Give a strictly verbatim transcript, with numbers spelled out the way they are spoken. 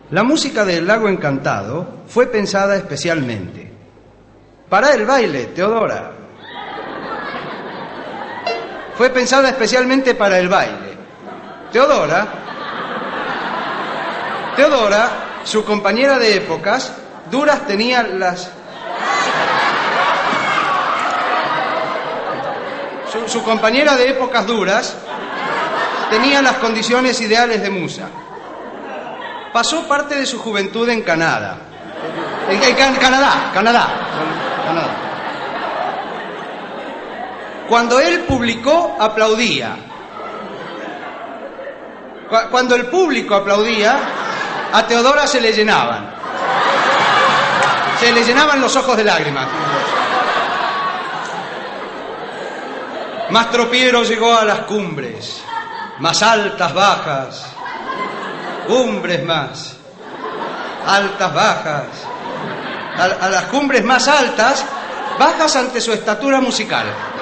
La música del Lago Encantado fue pensada especialmente para el baile, Teodora. Fue pensada especialmente para el baile. Teodora, Teodora, su compañera de épocas duras, tenía las... Su, su compañera de épocas duras tenía las condiciones ideales de musa. Pasó parte de su juventud en Canadá. En, en Can- Canadá, Canadá, Canadá. Cuando él publicó, aplaudía. Cu- Cuando el público aplaudía, a Teodora se le llenaban. Se le llenaban los ojos de lágrimas. Mastropiero llegó a las cumbres, más altas, bajas, cumbres más, altas, bajas, a, a las cumbres más altas, bajas ante su estatura musical.